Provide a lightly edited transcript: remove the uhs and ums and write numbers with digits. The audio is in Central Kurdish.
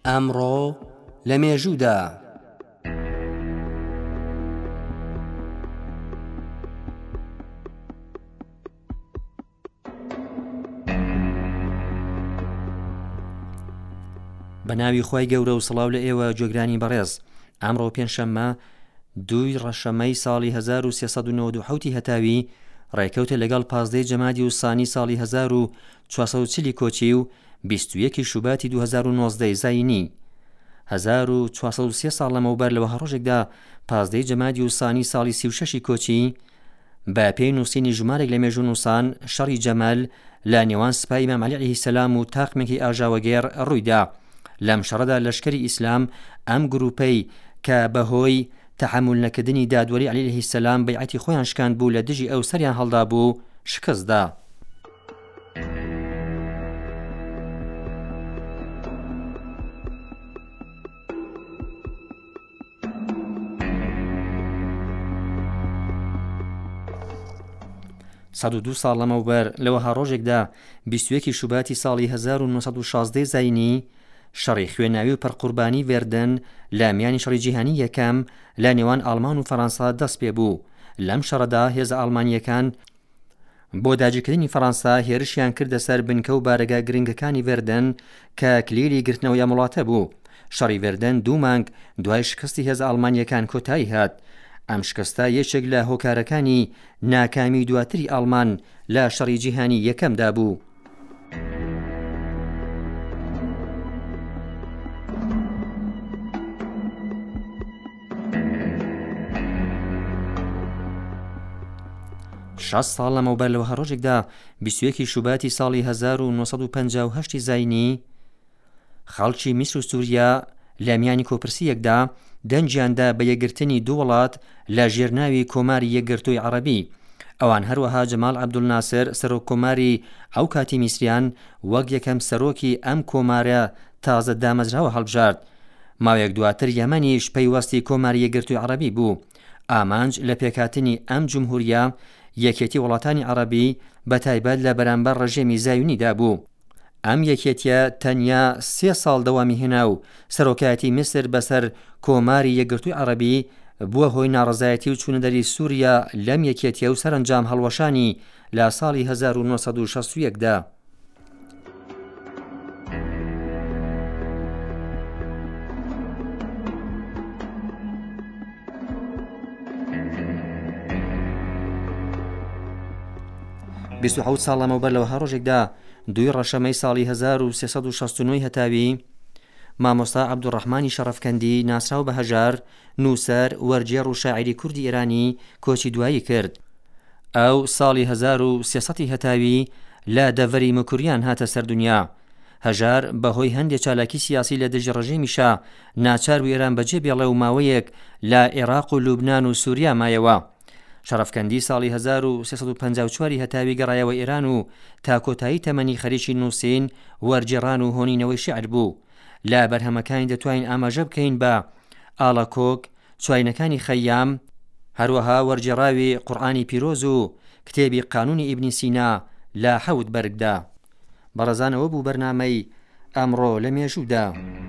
ئەمڕۆ لە مێژوودا بە ناوی خۆی گەورە و سڵاو لە ئێوە گوێگرانی بەڕێز. ئەمڕۆ پێنجشەممە 2 ڕەشەمەی ساڵی 1397 هەتاوی ڕێکەوتە لەگەڵ 15 جەمادی وسانی ساڵی 1440 کۆچی و 21 شوباتی 2019 زاینی. 1403 ساڵ لەمەوبەر لەوە ڕۆژێکدا 15 جەمادی وسانی ساڵی 36 کۆچی بە پێی نووسینی ژمارێک لە مێژوو نووسان شەڕی جەمەل لە نێوان سوپای ئیمام عەلی عەلەیهی سەلام و تاقمێکی ئاژاوەگێڕ ڕوویدا. لەم شەڕەدا لەشکری ئیسلام ئەم گروپەی کە بەهۆی تەحمل نەکردنی دادوەری عەلی عەلەیهی سەلام بەیعەتی خۆیان شکاند بوو لە دژی ئەو سەریان هەڵدا بوو شکستدا. سەد و 2 ساڵ لەمەوبەر لەوەها ڕۆژێکدا 21 شوباتی ساڵی 1916 زاینی شەڕی خوێناوی و پەرقوربانی ڤێردن لە میانی شەڕی جیهانی یەکەم لە نێوان ئاڵمان و فەڕەنسا دەست پێ بوو. لەم شەڕەدا هێزە ئاڵمانیەکان بۆ داگیرکردنی فەڕەنسا هێرشیان کردە سەر بنکە و بارەگا گرنگەکانی ڤێردن کە کلیلی گرتنەوەی ئەم وڵاتە بوو. شەڕی ڤێردن 2 مانگ دوای شکستی هێزە ئاڵمانیەکان کۆتایی هات. ئەم شکستە یەکێک لە هۆکارەکانی ناکامی دواتری ئاڵمان لە شەڕی جیهانی یەکەمدا بوو. شەست ساڵ لەمەوبەر لەوەها ڕۆژێکدا 21 شوباتی ساڵی 1958 زاینی خەڵکی میسر و سووریا لە میانی کۆپرسیەکدا دەنجیاندا بە یەکگرتنی دوو وڵات لە ژێرناوی کۆماری یەکگرتووی عەرەبی. ئەوان هەروەها جەمال عەبدولناسر سەرۆک کۆماری ئەو کاتی میسریان وەک یەکەم سەرۆکی ئەم کۆمارە تازە دامەزراوە هەڵبژارد. ماوەیەک دواتر یەمەنیش پەیوەستی کۆماری یەکگرتووی عەرەبی بوو. ئامانج لە پێکهاتنی ئەم جمهوریە یەکێتی وڵاتانی عەرەبی بە تایبەت لە بەرامبەر ڕژێمی زایونیدا بوو. ئەم یەکێتیە تەنیا 3 ساڵ دەوامی هێنا و سەرۆکایەتی میسر بەسەر کۆماری یەکگرتووی عەرەبی بووە هۆی ناڕەزایەتی و چوونەدەری سووریا لەم یەکێتیە و سەرنجام هەڵوەشانی لە ساڵی 1961دا. بیست و 7 ساڵ لەمەوبەر لەوەها ڕۆژێکدا 2 ڕەشەمەی ساڵی 1369 هەتاوی مامۆستا عەبدوڕەحمانی شەرەفکەندی ناسراو بە هەژار نووسەر وەرجێڕ و شاعیری کوردی ئێرانی کۆچی دوایی کرد. ئەو ساڵی 1300 هەتاوی لە دەڤەری مکوریان هاتە سەردونیا. هەژار بەهۆی هەندێک چالاکی سیاسی لە دژی ڕژێمیشا ناچار بوو ئێران بەجێ بێڵێ و ماوەیەک لە عێراق و لوبنان و سووریا مایەوە. شەرەفکەندی ساڵی 1354 هەتاوی گەڕایەوە ئێران و تا کۆتایی تەمەنی خەریکی نووسین وەرجێڕان و هۆنینەوەی شیعر بوو. لە بەرهەمەکانی دەتوانین ئاماژە بکەین بە ئاڵەکۆک، چواینەکانی خەیام، هەروەها وەرجێڕاوی قورئانی پیرۆز و کتێبی قانونی ئیبنی سینا لە 7 بەرگدا. بەڕێزانەوە بوو بەرنامەی ئەمڕۆ لە مێژوودا.